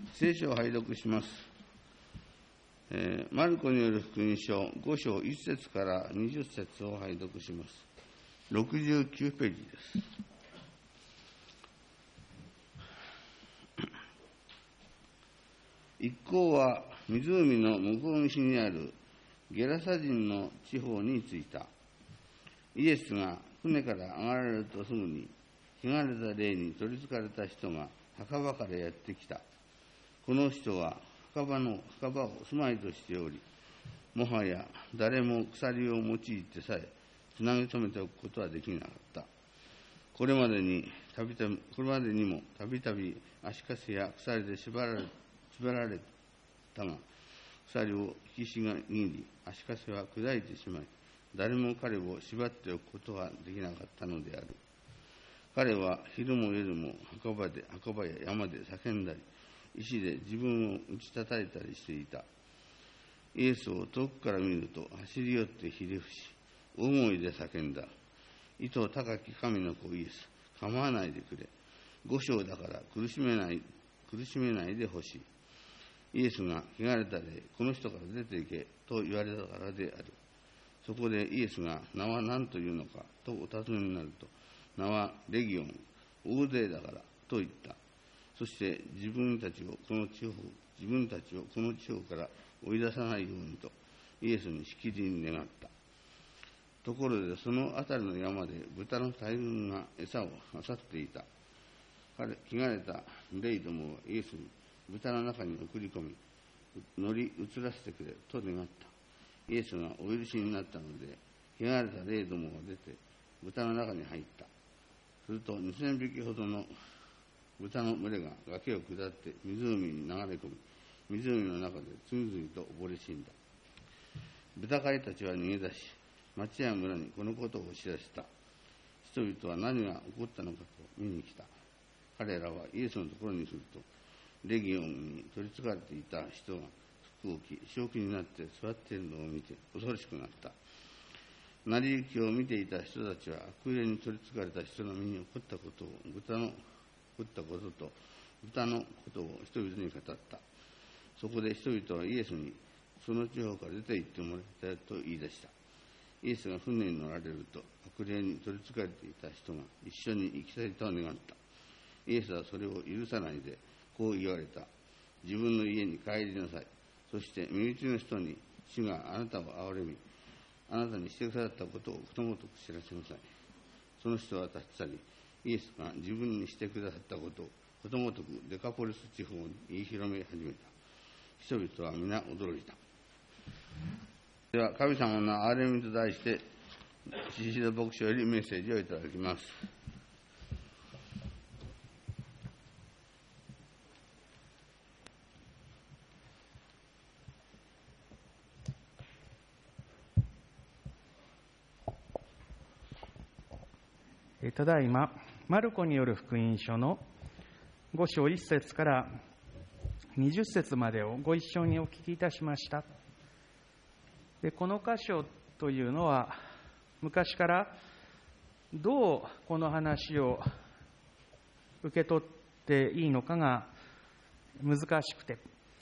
聖書を拝読します。マルコによる福音書5章1節から20節を拝読します。69ページです。一行は湖の向こう岸にあるゲラサ人の地方に着いた。イエスが船から上がられるとすぐに、汚れた霊に取りつかれた人が墓場からやってきた。この人は墓場を住まいとしており、もはや誰も鎖を用いてさえつなぎ止めておくことはできなかった。これまでにもたびたび足かせや鎖で縛られたが、鎖を引きしが握り、足かせは砕いてしまい、誰も彼を縛っておくことができなかったのである。彼は昼も夜も墓場や山で叫んだり、石で自分を打ち叩いたりしていた。イエスを遠くから見ると走り寄ってひれ伏し、大声で叫んだ。意図高き神の子イエス、構わないでくれ。5章だから苦しめないでほしい。イエスが汚れた霊、この人から出て行けと言われたからである。そこでイエスが名は何というのかとお尋ねになると、名はレギオン、大勢だからと言った。そして自分たちをこの地方から追い出さないようにとイエスにしきりに願った。ところでその辺りの山で豚の大群が餌を漁っていた。汚れた霊どもはイエスに豚の中に送り込み、乗り移らせてくれと願った。イエスがお許しになったので、汚れた霊どもが出て豚の中に入った。すると2000匹ほどの豚の群れが崖を下って湖に流れ込み、湖の中で次々と溺れ死んだ。豚飼いたちは逃げ出し、町や村にこのことを知らせた。人々は何が起こったのかと見に来た。彼らはイエスのところに来ると、レギオンに取りつかれていた人が服を着、正気になって座っているのを見て恐ろしくなった。成り行きを見ていた人たちは悪霊に取りつかれた人の身に起こったことと豚のことを人々に語った。そこで人々はイエスにその地方から出て行ってもらいたいと言い出した。イエスが船に乗られると悪霊に取りつかれていた人が一緒に行きたいと願った。イエスはそれを許さないでこう言われた。自分の家に帰りなさい。そして身内の人に主があなたを憐れみ、あなたにしてくださったことをことごとく知らせなさい。その人は立ち去り、イエスが自分にしてくださったことをことごとくデカポリス地方に言い広め始めた。人々は皆驚いた。では、神様の憐れみと題して、宍戸牧師よりメッセージをいただきます。 ただいま、マルコによる福音書の5章1節から20節までをご一緒にお聞きいたしました。で、この箇所というのは、昔からどうこの話を受け取っていいのかが難しくて、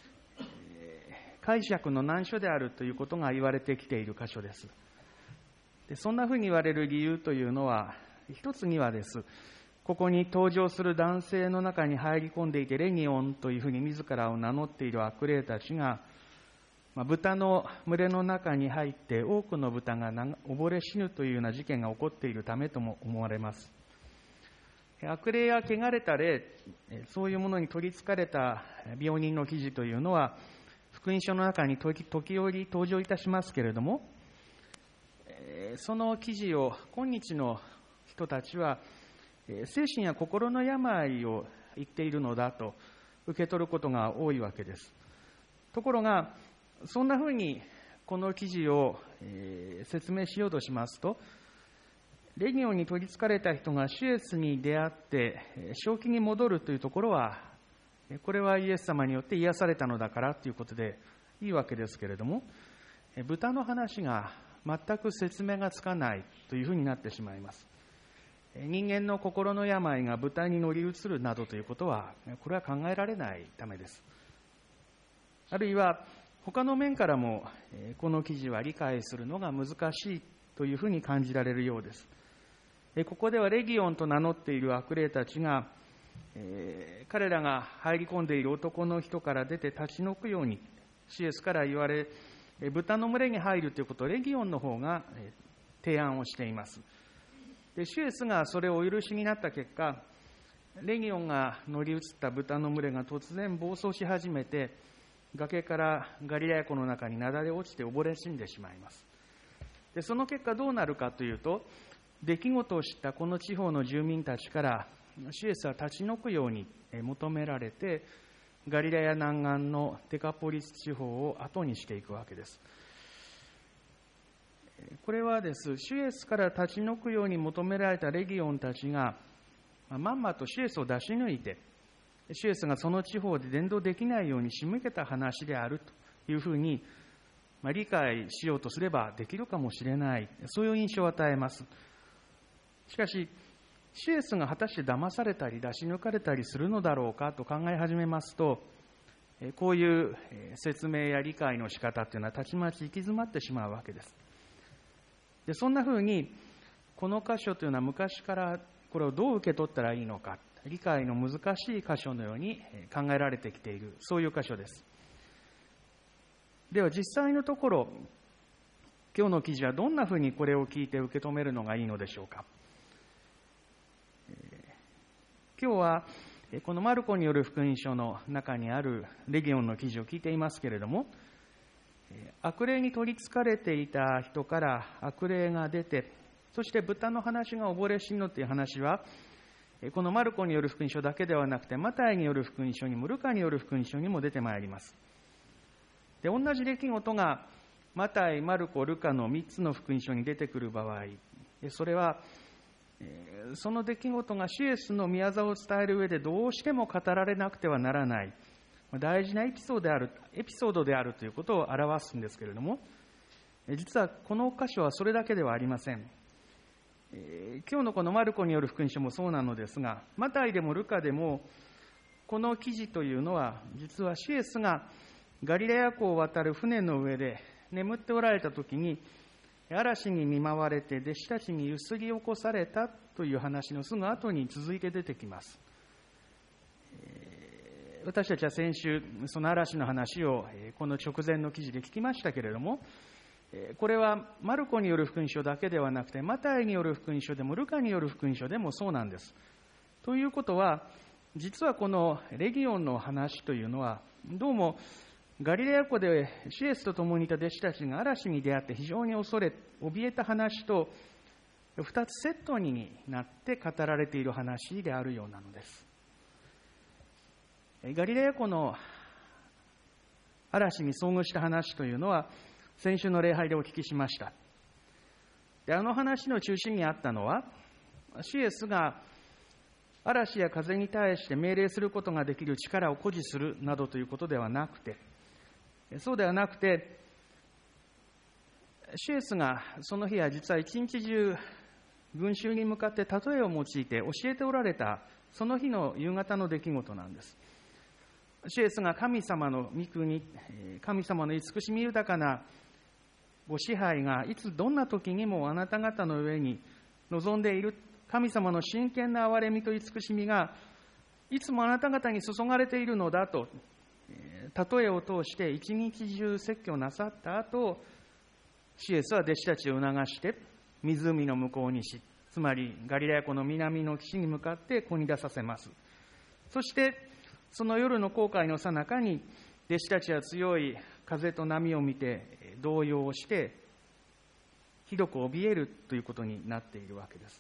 解釈の難所であるということが言われてきている箇所です。で、そんなふうに言われる理由というのは、一つにはです。ここに登場する男性の中に入り込んでいて、レギオンというふうに自らを名乗っている悪霊たちが、豚の群れの中に入って多くの豚が溺れ死ぬというような事件が起こっているためとも思われます。悪霊や汚れた霊、そういうものに取りつかれた病人の記事というのは、福音書の中に時折登場いたしますけれども、その記事を今日の人たちは精神や心の病を言っているのだと受け取ることが多いわけです。ところが、そんなふうにこの記事を説明しようとしますと、レギオンに取りつかれた人が主イエスに出会って正気に戻るというところは、これはイエス様によって癒されたのだからということでいいわけですけれども、豚の話が全く説明がつかないというふうになってしまいます。 人間の心の病が豚に乗り移るなどということは、これは考えられないためです。あるいは他の面からもこの記事は理解するのが難しいというふうに感じられるようです。ここではレギオンと名乗っている悪霊たちが、彼らが入り込んでいる男の人から出て立ち退くように、シエスから言われ、豚の群れに入るということをレギオンの方が提案をしています。でシエスがそれをお許しになった結果、レギオンが乗り移った豚の群れが突然暴走し始めて、崖からガリラヤ湖の中になだれ落ちて溺れ死んでしまいます。でその結果どうなるかというと、出来事を知ったこの地方の住民たちからシエスは立ち退くように求められて、ガリラヤ南岸のデカポリス地方を後にしていくわけです。これはシエスから立ち退くように求められたレギオンたちがまんまとシエスを出し抜いて、シエスがその地方で伝道できないように仕向けた話であるというふうに理解しようとすればできるかもしれない、そういう印象を与えます。しかしシエスが果たして騙されたり出し抜かれたりするのだろうかと考え始めますと、こういう説明や理解の仕方というのはたちまち行き詰まってしまうわけです。でそんなふうにこの箇所というのは昔からこれをどう受け取ったらいいのか、理解の難しい箇所のように考えられてきている、そういう箇所です。では実際のところ、今日の記事はどんなふうにこれを聞いて受け止めるのがいいのでしょうか。今日はこのマルコによる福音書の中にあるレギオンの記事を聞いていますけれども、悪霊に取りつかれていた人から悪霊が出て、そして豚の話が溺れ死ぬという話は、このマルコによる福音書だけではなくて、マタイによる福音書にもルカによる福音書にも出てまいります。で同じ出来事がマタイ、マルコ、ルカの3つの福音書に出てくる場合、それはその出来事がシエスの御業を伝える上でどうしても語られなくてはならない大事なエピソードであるということを表すんですけれども、実はこの箇所はそれだけではありません。今日のこのマルコによる福音書もそうなのですが、マタイでもルカでもこの記事というのは、実はシエスがガリラヤ湖を渡る船の上で眠っておられた時に、嵐に見舞われて弟子たちにゆすり起こされたという話のすぐ後に続いて出てきます。私たちは先週その嵐の話をこの直前の記事で聞きましたけれども、これはマルコによる福音書だけではなくて、マタイによる福音書でもルカによる福音書でもそうなんです。ということは、実はこのレギオンの話というのは、どうもガリラヤ湖でシエスと共にいた弟子たちが嵐に出会って非常に怯えた話と2つセットになって語られている話であるようなのです。ガリラヤ湖の嵐に遭遇した話というのは先週の礼拝でお聞きしました。であの話の中心にあったのは、シエスが嵐や風に対して命令することができる力を誇示するなどということではなくて、そうではなくて、シエスがその日は実は一日中群衆に向かって例えを用いて教えておられたその日の夕方の出来事なんです。シエスが神様の御国、神様の慈しみ豊かなご支配がいつどんな時にもあなた方の上に臨んでいる、神様の真剣な憐れみと慈しみがいつもあなた方に注がれているのだと、例えを通して一日中説教なさった後、シエスは弟子たちを促して湖の向こう岸、つまりガリラヤ湖の南の岸に向かって漕ぎ出させます。そしてその夜の航海の最中に弟子たちは強い風と波を見て動揺をしてひどく怯えるということになっているわけです。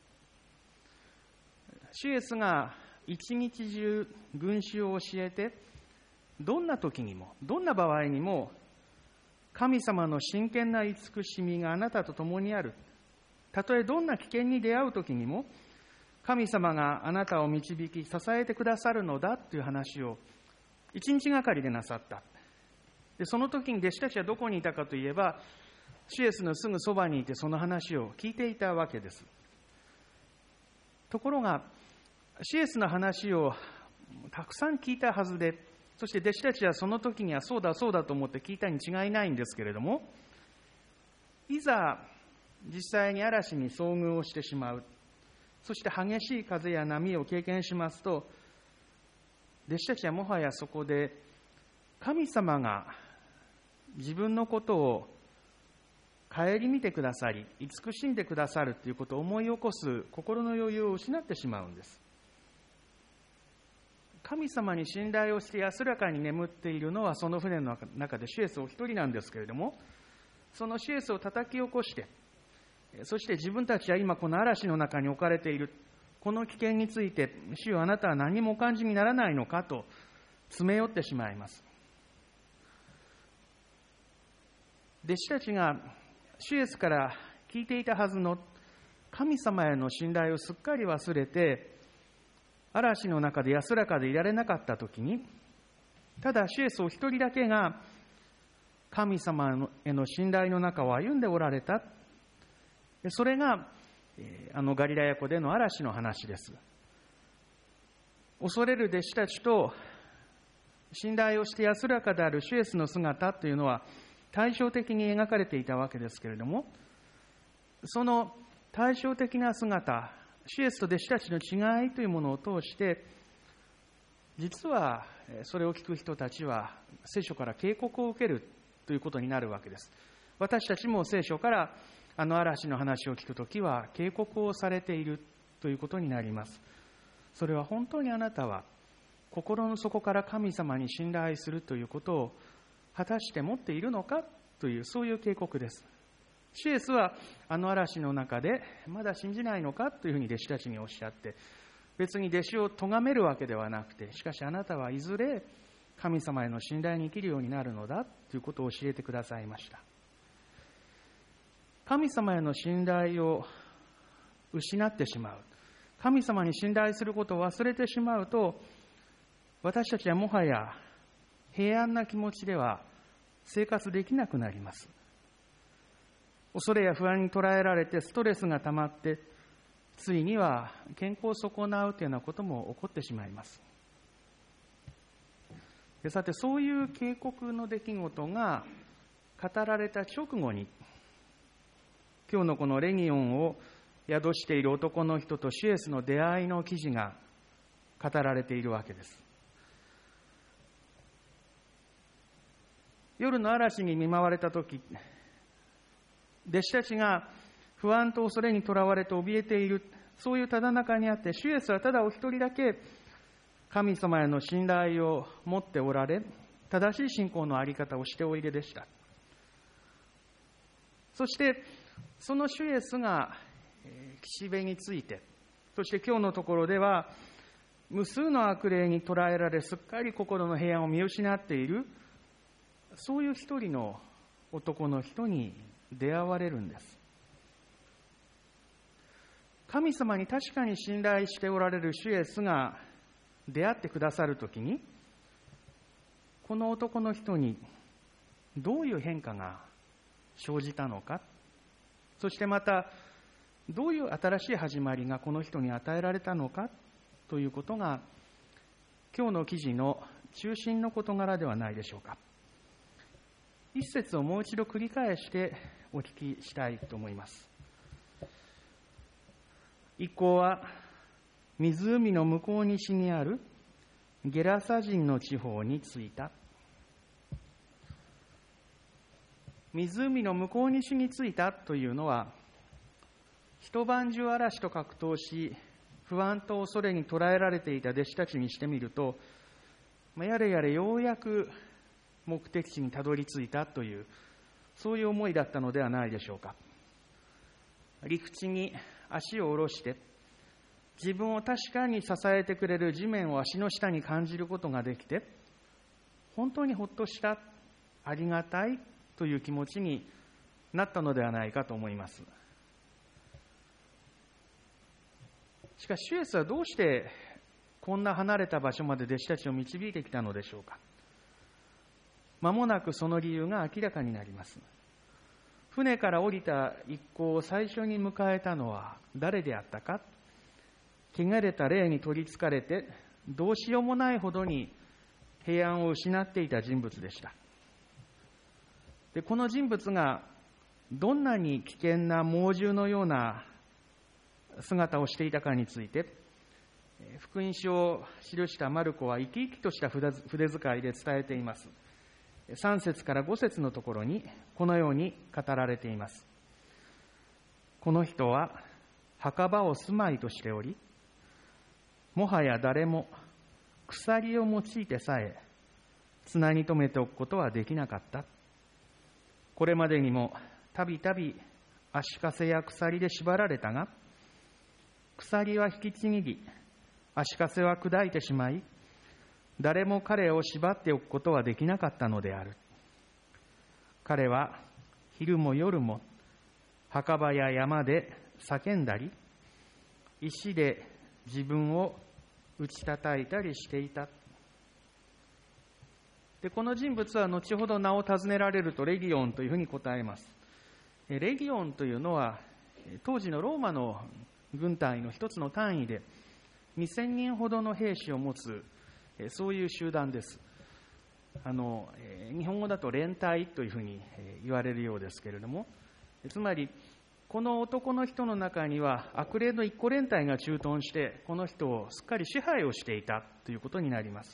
シエスが一日中群衆を教えて、どんな時にもどんな場合にも神様の真剣な慈しみがあなたと共にある、たとえどんな危険に出会う時にも神様があなたを導き支えてくださるのだという話を一日がかりでなさった。でその時に弟子たちはどこにいたかといえば、シエスのすぐそばにいてその話を聞いていたわけです。 ところが、シエスの話をたくさん聞いたはずで、そして弟子たちはその時にはそうだそうだと思って聞いたに違いないんですけれども、いざ実際に嵐に遭遇をしてしまう、そして激しい風や波を経験しますと、弟子たちはもはやそこで神様が自分のことを顧みてくださり、慈しんでくださるということを思い起こす心の余裕を失ってしまうんです。神様に信頼をして安らかに眠っているのはその船の中でシエスお一人なんですけれども、そのシエスを叩き起こして、そして自分たちは今この嵐の中に置かれている、この危険について、主よあなたは何もお感じにならないのかと詰め寄ってしまいます。弟子たちがシエスから聞いていたはずの神様への信頼をすっかり忘れて、嵐の中で安らかでいられなかったときに、ただシエスお一人だけが神様への信頼の中を歩んでおられた。それがガリラヤ湖での嵐の話です。恐れる弟子たちと信頼をして安らかであるシエスの姿というのは対照的に描かれていたわけですけれども、その対照的な姿、シエスと弟子たちの違いというものを通して、実はそれを聞く人たちは聖書から警告を受けるということになるわけです。私たちも聖書から嵐の話を聞くときは警告をされているということになります。それは本当にあなたは心の底から神様に信頼するということを果たして持っているのかという、そういう警告です。シエスは嵐の中でまだ信じないのかというふうに弟子たちにおっしゃって、別に弟子を咎めるわけではなくて、しかしあなたはいずれ神様への信頼に生きるようになるのだということを教えてくださいました。神様への信頼を失ってしまう、神様に信頼することを忘れてしまうと、私たちはもはや平安な気持ちでは生活できなくなります。恐れや不安に捉えられてストレスが溜まって、ついには健康を損なうというようなことも起こってしまいます。さて、そういう警告の出来事が語られた直後に、今日のこのレギオンを宿している男の人とシエスの出会いの記事が語られているわけです。夜の嵐に見舞われたとき、弟子たちが不安と恐れにとらわれて怯えている、そういうただ中にあって、シエスはただお一人だけ神様への信頼を持っておられ、正しい信仰の在り方をしておいででした。そしてそのシエスが岸辺について、そして今日のところでは無数の悪霊に捕らえられ、すっかり心の平安を見失っている、そういう一人の男の人に出会われるんです。神様に確かに信頼しておられるシエスが出会ってくださるときに、この男の人にどういう変化が生じたのか、そしてまたどういう新しい始まりがこの人に与えられたのかということが、今日の記事の中心の事柄ではないでしょうか。一節をもう一度繰り返してお聞きしたいと思います。一行は湖の向こう岸にあるゲラサ人の地方に着いた。湖の向こう岸に着いたというのは、一晩中嵐と格闘し、不安と恐れに捉えられていた弟子たちにしてみると、やれやれようやく目的地にたどり着いたという、そういう思いだったのではないでしょうか。陸地に足を下ろして、自分を確かに支えてくれる地面を足の下に感じることができて、本当にほっとした、ありがたいという気持ちになったのではないかと思います。しかしシエスはどうしてこんな離れた場所まで弟子たちを導いてきたのでしょうか。間もなくその理由が明らかになります。船から降りた一行を最初に迎えたのは誰であったか。 汚れた霊に取りつかれて、どうしようもないほどに平安を失っていた人物でした。で、この人物がどんなに危険な猛獣のような姿をしていたかについて、福音書を記したマルコは生き生きとした筆遣いで伝えています。3節から5節のところにこのように語られています。この人は墓場を住まいとしており、もはや誰も鎖を用いてさえ綱に留めておくことはできなかった。これまでにもたびたび足かせや鎖で縛られたが、鎖は引きちぎり、足かせは砕いてしまい、誰も彼を縛っておくことはできなかったのである。彼は昼も夜も墓場や山で叫んだり、石で自分を打ち叩いたりしていた。で、この人物は後ほど名を尋ねられるとレギオンというふうに答えます。レギオンというのは当時のローマの軍隊の一つの単位で2000人ほどの兵士を持つそういう集団です。日本語だと連隊というふうに言われるようですけれども、つまりこの男の人の中には悪霊の一個連隊が駐屯してこの人をすっかり支配をしていたということになります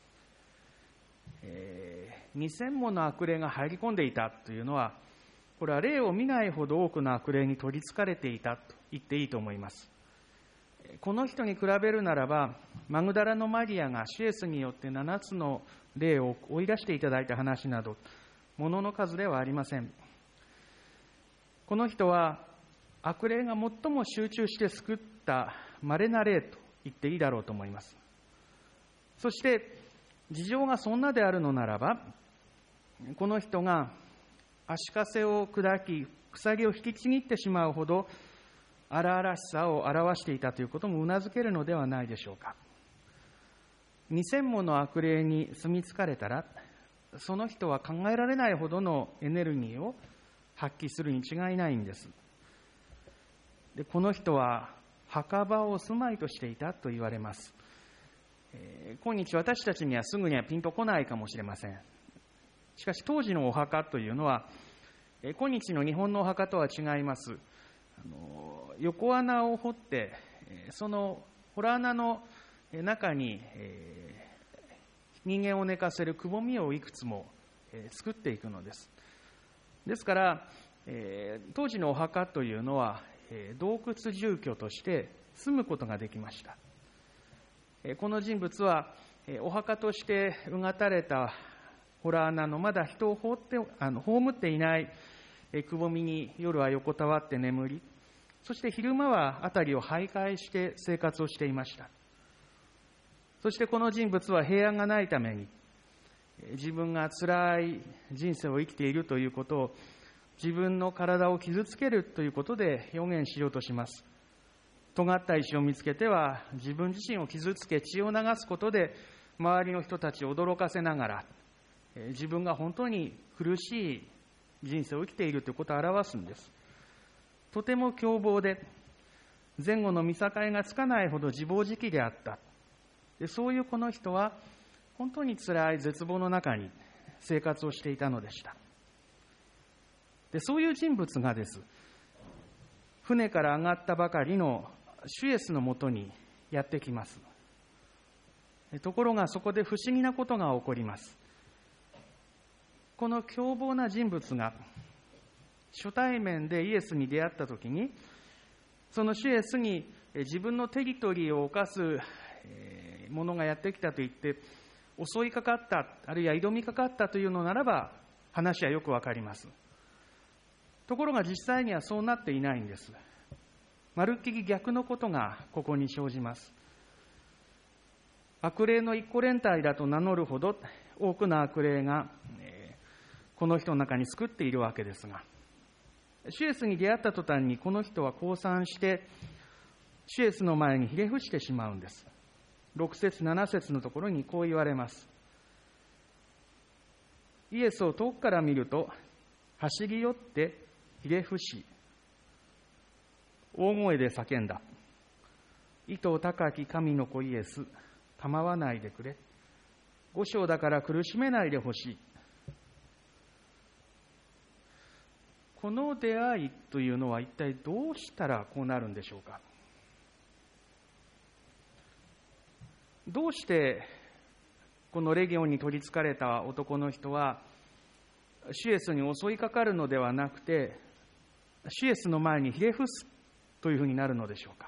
。2000もの悪霊が入り込んでいたというのは、これは霊を見ないほど多くの悪霊に取りつかれていたと言っていいと思います。この人に比べるならば、マグダラのマリアが主イエスによって7つの霊を追い出していただいた話など、ものの数ではありません。この人は悪霊が最も集中して救った稀な霊と言っていいだろうと思います。そして事情がそんなであるのならば、この人が足かせを砕き鎖を引きちぎってしまうほど荒々しさを表していたということもうなずけるのではないでしょうか。2000もの悪霊に住み着かれたら、その人は考えられないほどのエネルギーを発揮するに違いないんです。で、この人は墓場を住まいとしていたと言われます。今日私たちにはすぐにはピンとこないかもしれません。しかし当時のお墓というのは今日の日本のお墓とは違います。横穴を掘って、その洞穴の中に人間を寝かせるくぼみをいくつも作っていくのです。ですから、当時のお墓というのは洞窟住居として住むことができました。この人物はお墓としてうがたれた洞穴のまだ人を葬っていないくぼみに夜は横たわって眠り、そして昼間は辺りを徘徊して生活をしていました。そしてこの人物は平安がないために自分が辛い人生を生きているということを、自分の体を傷つけるということで表現しようとします。尖った石を見つけては自分自身を傷つけ血を流すことで周りの人たちを驚かせながら自分が本当に苦しい人生を生きているということを表すんです。とても凶暴で前後の見境がつかないほど自暴自棄であった。で、そういうこの人は本当に辛い絶望の中に生活をしていたのでした。で、そういう人物がです、船から上がったばかりの主イエスのもとにやってきます。ところがそこで不思議なことが起こります。この凶暴な人物が初対面でイエスに出会ったときに、その主イエスに自分のテリトリーを侵す者がやってきたと言って襲いかかった、あるいは挑みかかったというのならば話はよくわかります。ところが実際にはそうなっていないんです。まるっきり逆のことがここに生じます。悪霊の一個連隊だと名乗るほど多くの悪霊がこの人の中に救っているわけですが、主イエスに出会った途端にこの人は降参して主イエスの前にひれ伏してしまうんです。6節7節のところにこう言われます。イエスを遠くから見ると走り寄ってひれ伏し大声で叫んだ。 意図高き神の子イエス、構わないでくれ。五章だから苦しめないでほしい。この出会いというのは一体どうしたらこうなるんでしょうか。どうしてこのレギオンに取りつかれた男の人は主イエスに襲いかかるのではなくて、主イエスの前にひれ伏すというふうになるのでしょうか。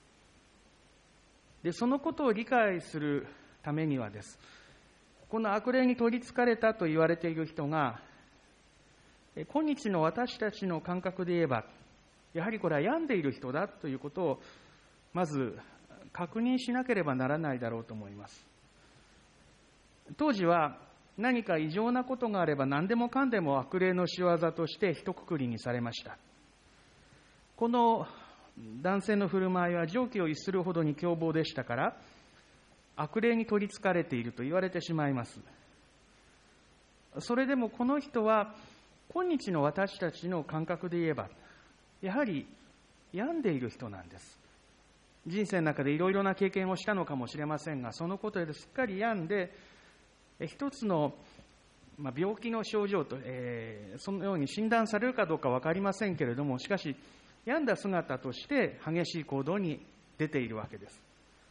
で、そのことを理解するためにはです、この悪霊に取りつかれたと言われている人が、今日の私たちの感覚で言えば、やはりこれは病んでいる人だということをまず確認しなければならないだろうと思います。当時は何か異常なことがあれば何でもかんでも悪霊の仕業として一括りにされました。この男性の振る舞いは常軌を逸するほどに凶暴でしたから、悪霊に取りつかれていると言われてしまいます。それでもこの人は今日の私たちの感覚で言えば、やはり病んでいる人なんです。人生の中でいろいろな経験をしたのかもしれませんが、そのことですっかり病んで、一つの病気の症状と、そのように診断されるかどうか分かりませんけれども、しかし病んだ姿として激しい行動に出ているわけです。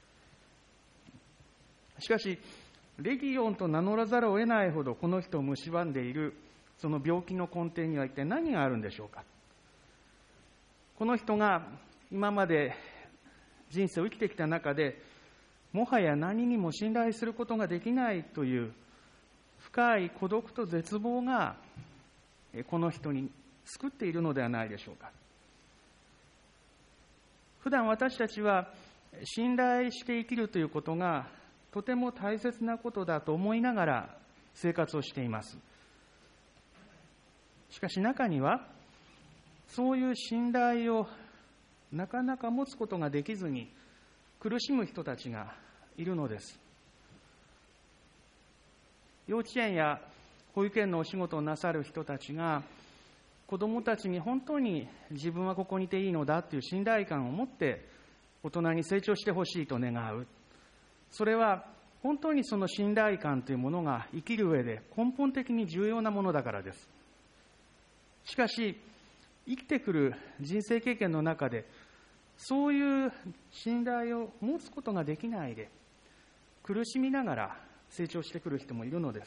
しかしレギオンと名乗らざるを得ないほどこの人を蝕んでいるその病気の根底には一体何があるんでしょうか。この人が今まで人生を生きてきた中で、もはや何にも信頼することができないという深い孤独と絶望がこの人に救っているのではないでしょうか。普段私たちは信頼して生きるということがとても大切なことだと思いながら生活をしています。しかし中にはそういう信頼をなかなか持つことができずに苦しむ人たちがいるのです。幼稚園や保育園のお仕事をなさる人たちが子どもたちに本当に自分はここにいていいのだという信頼感を持って大人に成長してほしいと願う。それは本当にその信頼感というものが生きる上で根本的に重要なものだからです。しかし生きてくる人生経験の中でそういう信頼を持つことができないで苦しみながら成長してくる人もいるのです。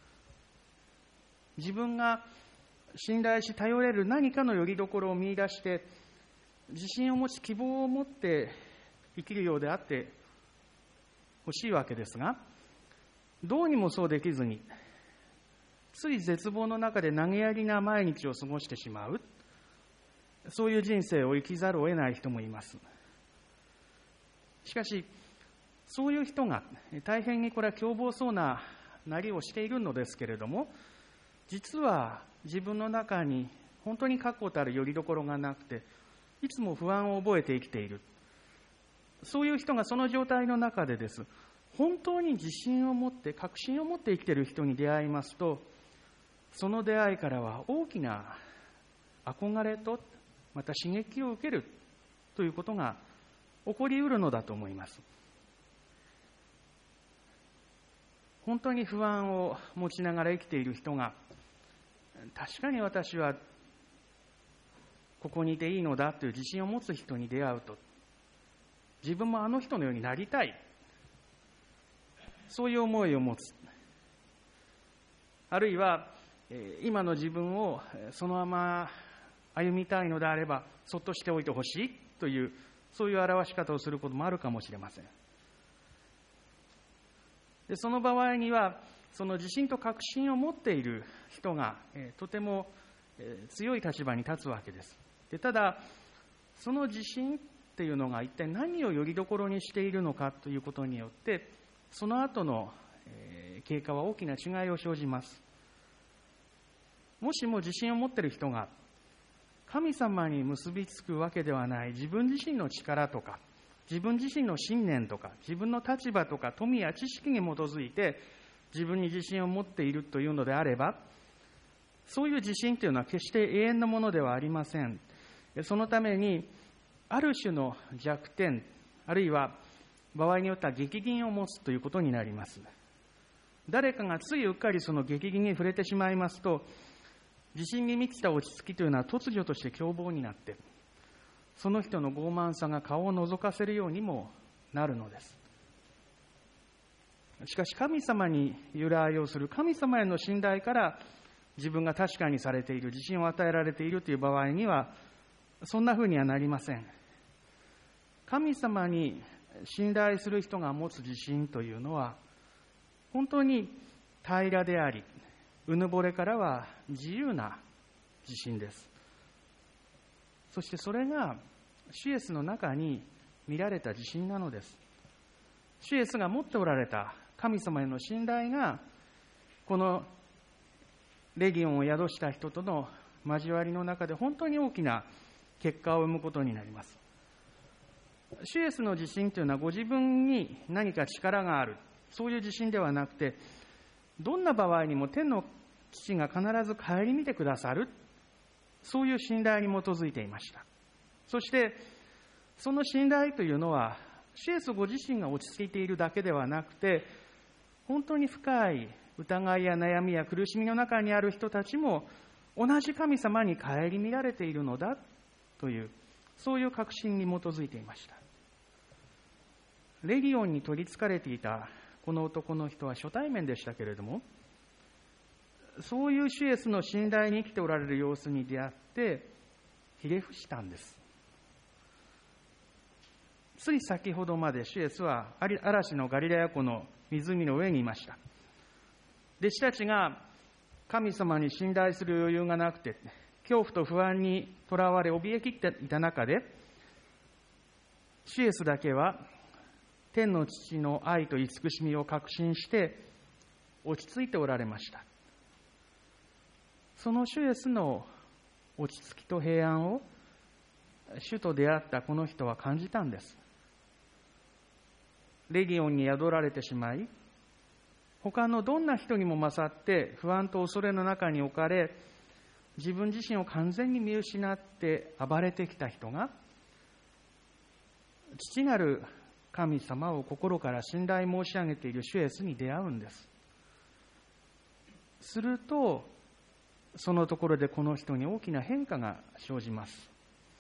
自分が信頼し頼れる何かの拠り所を見出して自信を持ち希望を持って生きるようであってほしいわけですが、どうにもそうできずについ絶望の中で投げやりな毎日を過ごしてしまう、そういう人生を生きざるを得ない人もいます。しかしそういう人が大変にこれは凶暴そうななりをしているのですけれども、実は自分の中に本当に確固たる拠り所がなくていつも不安を覚えて生きている、そういう人がその状態の中でです、本当に自信を持って確信を持って生きている人に出会いますと、その出会いからは大きな憧れとまた刺激を受けるということが起こりうるのだと思います。本当に不安を持ちながら生きている人が、確かに私はここにいていいのだという自信を持つ人に出会うと、自分もあの人のようになりたい、そういう思いを持つ。あるいは今の自分をそのまま歩みたいのであればそっとしておいてほしいという、そういう表し方をすることもあるかもしれません。でその場合にはその自信と確信を持っている人がとても強い立場に立つわけです。でただその自信っていうのが一体何を拠り所にしているのかということによってその後の経過は大きな違いを生じます。もしも自信を持っている人が神様に結びつくわけではない自分自身の力とか自分自身の信念とか自分の立場とか富や知識に基づいて自分に自信を持っているというのであれば、そういう自信というのは決して永遠のものではありません。そのためにある種の弱点、 あるいは場合によっては激銀を持つということになります。誰かがついうっかりその激銀に触れてしまいますと、自信に満ちた落ち着きというのは突如として凶暴になって、その人の傲慢さが顔を覗かせるようにもなるのです。しかし神様に由来をする、神様への信頼から自分が確かにされている、自信を与えられているという場合には、そんなふうにはなりません。神様に信頼する人が持つ自信というのは、本当に平らであり、うぬぼれからは自由な自信です。そしてそれが主イエスの中に見られた自信なのです。主イエスが持っておられた神様への信頼が、このレギオンを宿した人との交わりの中で本当に大きな結果を生むことになります。主イエスの自信というのはご自分に何か力がある、そういう自信ではなくて、どんな場合にも天の父が必ず顧みてくださる、そういう信頼に基づいていました。そしてその信頼というのは、主イエスご自身が落ち着いているだけではなくて、本当に深い疑いや悩みや苦しみの中にある人たちも同じ神様に顧みられているのだという、そういう確信に基づいていました。レギオンに取り憑かれていたこの男の人は初対面でしたけれども、そういう主イエスの信頼に生きておられる様子に出会ってひれ伏したんです。つい先ほどまで主イエスは嵐のガリラヤ湖の湖の上にいました。弟子たちが神様に信頼する余裕がなくて、恐怖と不安にとらわれ怯えきっていた中で、主イエスだけは天の父の愛と慈しみを確信して落ち着いておられました。その主イエスの落ち着きと平安を主と出会ったこの人は感じたんです。レギオンに宿られてしまい、他のどんな人にも勝って不安と恐れの中に置かれ、自分自身を完全に見失って暴れてきた人が、父なる神様を心から信頼申し上げている主イエスに出会うんです。すると、そのところでこの人に大きな変化が生じます。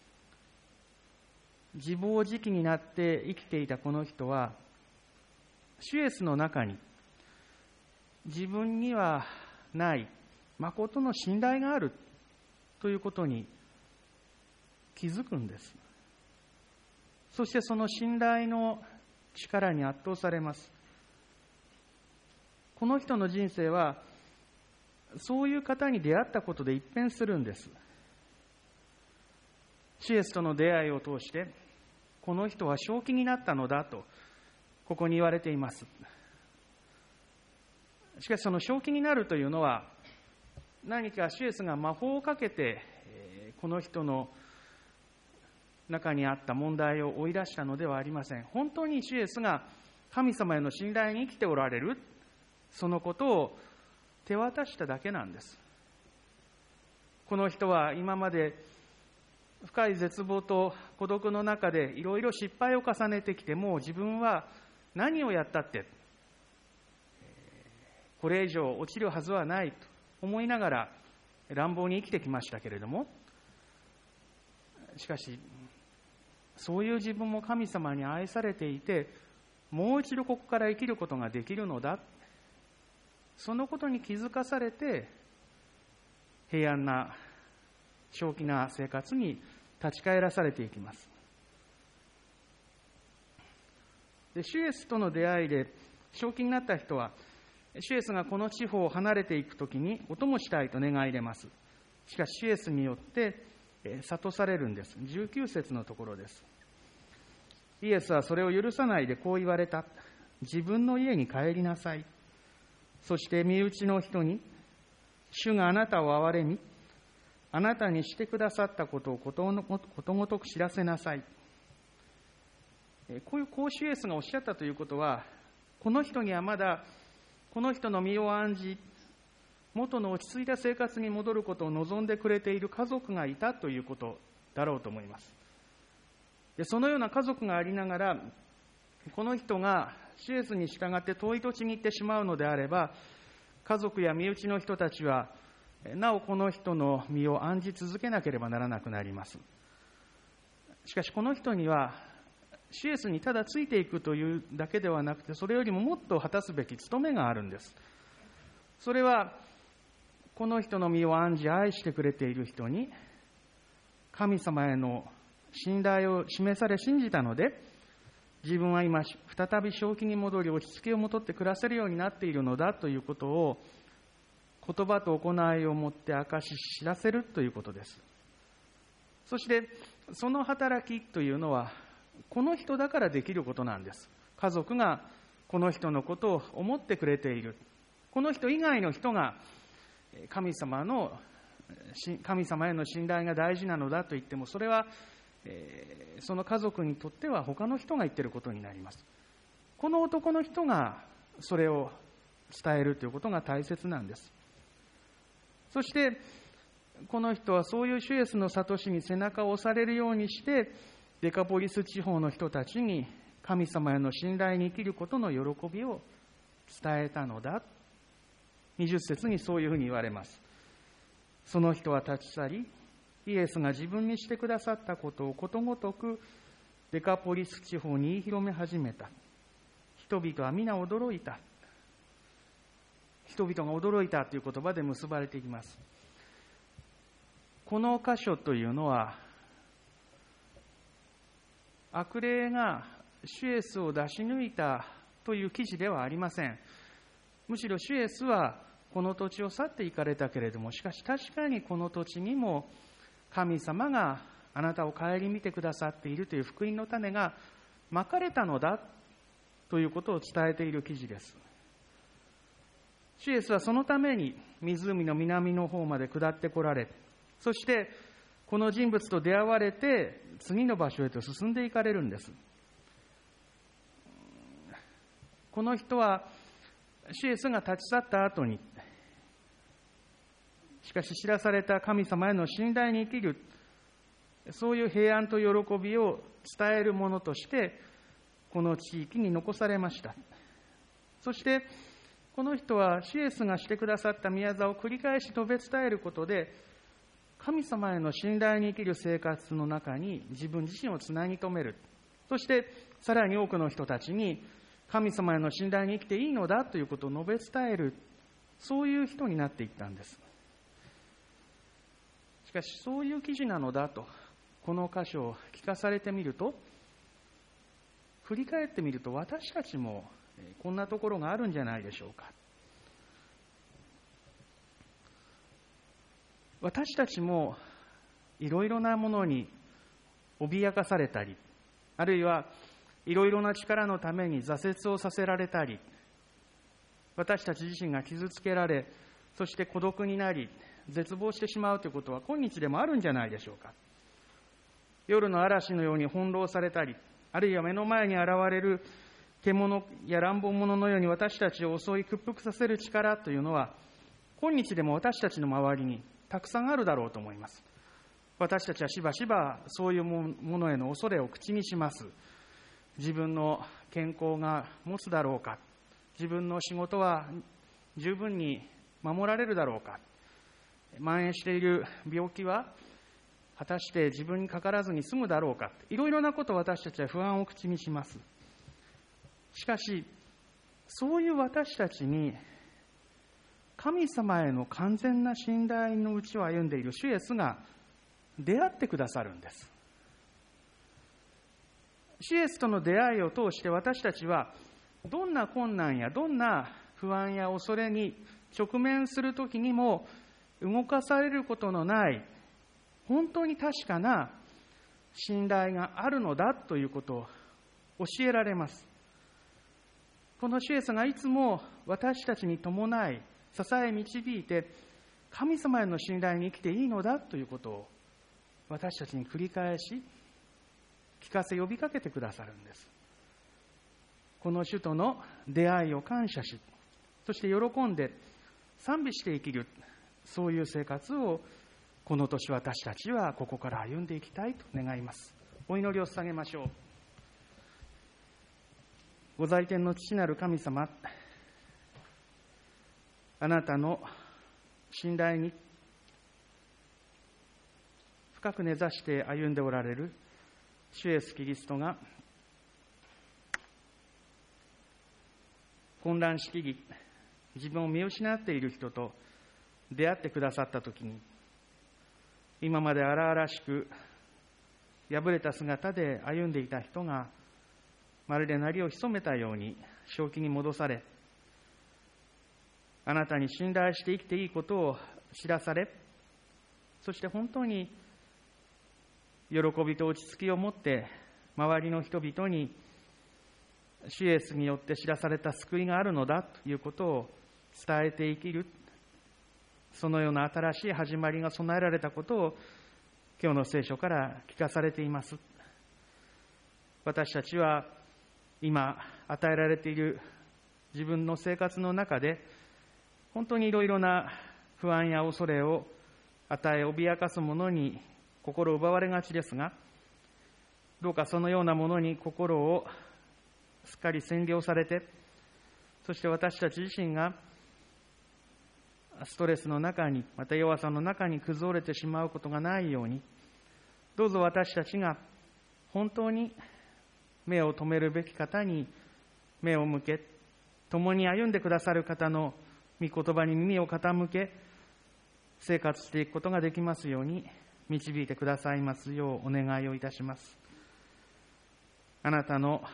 自暴自棄になって生きていたこの人は、主イエスの中に自分にはない誠の信頼があるということに気づくんです。そしてその信頼の力に圧倒されます。この人の人生はそういう方に出会ったことで一変するんです。主イエスとの出会いを通して、この人は正気になったのだとここに言われています。しかしその正気になるというのは、何か主イエスが魔法をかけてこの人の中にあった問題を追い出したのではありません。本当に主イエスが神様への信頼に生きておられる、そのことを手渡しただけなんです。この人は今まで深い絶望と孤独の中でいろいろ失敗を重ねてきて、もう自分は何をやったってこれ以上落ちるはずはないと思いながら乱暴に生きてきましたけれども、しかしそういう自分も神様に愛されていて、もう一度ここから生きることができるのだ、そのことに気づかされて平安な正気な生活に立ち返らされていきます。で、主イエスとの出会いで正気になった人は、主イエスがこの地方を離れていくときにお供したいと願い入れます。しかし主イエスによって諭されるんです。19節のところです。イエスはそれを許さないでこう言われた。自分の家に帰りなさい。そして身内の人に、主があなたを憐れみ、あなたにしてくださったことをことごとく知らせなさい。こう主イエスがおっしゃったということは、この人にはまだこの人の身を案じ、元の落ち着いた生活に戻ることを望んでくれている家族がいたということだろうと思います。 でそのような家族がありながら、この人が主イエスに従って遠い土地に行ってしまうのであれば、家族や身内の人たちはなおこの人の身を案じ続けなければならなくなります。しかしこの人には主イエスにただついていくというだけではなくて、それよりももっと果たすべき務めがあるんです。それはこの人の身を案じ愛してくれている人に神様への信頼を示され信じたので、自分は今再び正気に戻り落ち着きをもとって暮らせるようになっているのだということを言葉と行いをもって証し知らせるということです。そしてその働きというのはこの人だからできることなんです。家族がこの人のことを思ってくれている。この人以外の人が神様への信頼が大事なのだと言っても、それはその家族にとっては他の人が言っていることになります。この男の人がそれを伝えるということが大切なんです。そしてこの人はそういう主イエスの諭しに背中を押されるようにして、デカポリス地方の人たちに神様への信頼に生きることの喜びを伝えたのだ。20節にそういうふうに言われます。その人は立ち去り、イエスが自分にしてくださったことをことごとくデカポリス地方に言い広め始めた。人々は皆驚いた。人々が驚いたという言葉で結ばれていきます。この箇所というのは、悪霊が主イエスを出し抜いたという記事ではありません。むしろ主イエスはこの土地を去って行かれたけれども、しかし確かにこの土地にも神様があなたを顧みてくださっているという福音の種がまかれたのだということを伝えている記事です。主イエスはそのために湖の南の方まで下ってこられ、そしてこの人物と出会われて次の場所へと進んでいかれるんです。この人は主イエスが立ち去った後に、しかし知らされた神様への信頼に生きる、そういう平安と喜びを伝えるものとしてこの地域に残されました。そしてこの人は主イエスがしてくださった宮座を繰り返し述べ伝えることで、神様への信頼に生きる生活の中に自分自身をつなぎ止める。そしてさらに多くの人たちに神様への信頼に生きていいのだということを述べ伝える、そういう人になっていったんです。しかしそういう記事なのだとこの箇所を聞かされてみると、振り返ってみると私たちもこんなところがあるんじゃないでしょうか。私たちもいろいろなものに脅かされたり、あるいはいろいろな力のために挫折をさせられたり、私たち自身が傷つけられ、そして孤独になり絶望してしまうということは今日でもあるんじゃないでしょうか。夜の嵐のように翻弄されたり、あるいは目の前に現れる獣や乱暴者のように私たちを襲い屈服させる力というのは今日でも私たちの周りにたくさんあるだろうと思います。私たちはしばしばそういうものへの恐れを口にします。自分の健康が持つだろうか、自分の仕事は十分に守られるだろうか、蔓延している病気は果たして自分にかからずに済むだろうか、いろいろなことを私たちは不安を口にします。しかしそういう私たちに神様への完全な信頼のうちを歩んでいる主イエスが出会ってくださるんです。主イエスとの出会いを通して私たちはどんな困難やどんな不安や恐れに直面するときにも動かされることのない本当に確かな信頼があるのだということを教えられます。この主イエスがいつも私たちに伴い支え導いて神様への信頼に生きていいのだということを私たちに繰り返し聞かせ呼びかけてくださるんです。この主との出会いを感謝し、そして喜んで賛美して生きる、そういう生活をこの年私たちはここから歩んでいきたいと願います。 お祈りを捧げましょう。ご在天の父なる神様、あなたの信頼に深く根ざして歩んでおられる主イエスキリストが混乱しきり自分を見失っている人と出会ってくださったときに、今まで荒々しく破れた姿で歩んでいた人がまるで鳴りを潜めたように正気に戻され、あなたに信頼して生きていいことを知らされ、そして本当に喜びと落ち着きを持って周りの人々に主イエスによって知らされた救いがあるのだということを伝えて生きる、そのような新しい始まりが備えられたことを今日の聖書から聞かされています。私たちは今与えられている自分の生活の中で本当にいろいろな不安や恐れを与え脅かすものに心を奪われがちですが、どうかそのようなものに心をすっかり占領されて、そして私たち自身がストレスの中に、また弱さの中に崩れてしまうことがないように、どうぞ私たちが本当に目を留めるべき方に目を向け、共に歩んでくださる方の御言葉に耳を傾け、生活していくことができますように導いてくださいますようお願いをいたします。あなたの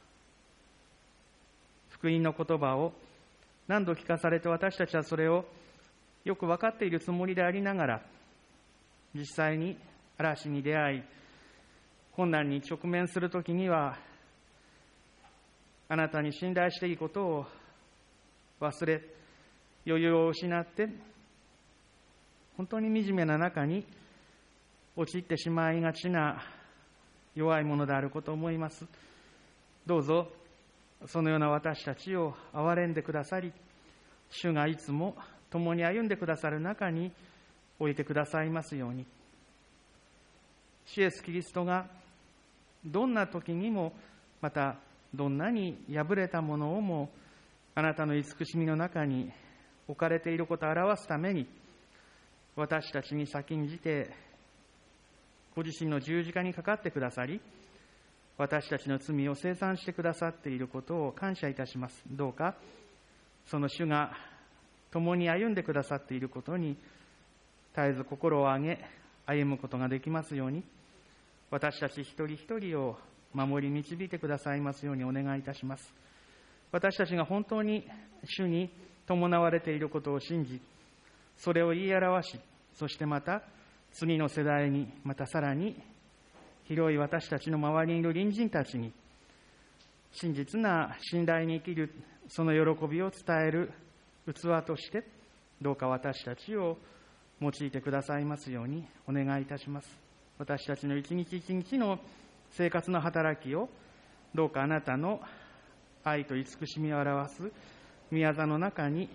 福音の言葉を何度聞かされて、私たちはそれをよく分かっているつもりでありながら、実際に嵐に出会い困難に直面するときには、あなたに信頼していいことを忘れ、余裕を失って本当に惨めな中に陥ってしまいがちな弱いものであることを思います。どうぞそのような私たちを憐れんでくださり、主がいつも共に歩んでくださる中に置いてくださいますように。主イエスキリストがどんな時にも、またどんなに破れたものをもあなたの慈しみの中に置かれていることを表すために、私たちに先んじてご自身の十字架にかかってくださり、私たちの罪を清算してくださっていることを感謝いたします。どうかその主が共に歩んでくださっていることに絶えず心を上げ歩むことができますように、私たち一人一人を守り導いてくださいますようにお願いいたします。私たちが本当に主に伴われていることを信じ、それを言い表し、そしてまた次の世代に、またさらに広い私たちの周りにいる隣人たちに真実な信頼に生きる、その喜びを伝える器として、どうか私たちを用いてくださいますようにお願いいたします。私たちの一日一日の生活の働きをどうかあなたの愛と慈しみを表す宮座の中に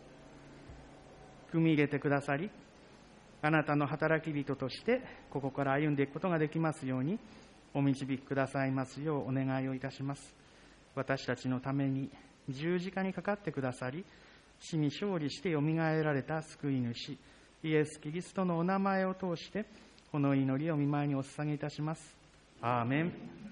組み入れてくださり、あなたの働き人としてここから歩んでいくことができますようにお導きくださいますようお願いをいたします。私たちのために十字架にかかってくださり、死に勝利してよみがえられた救い主イエス・キリストのお名前を通してこの祈りを御前にお捧げいたします。アーメン。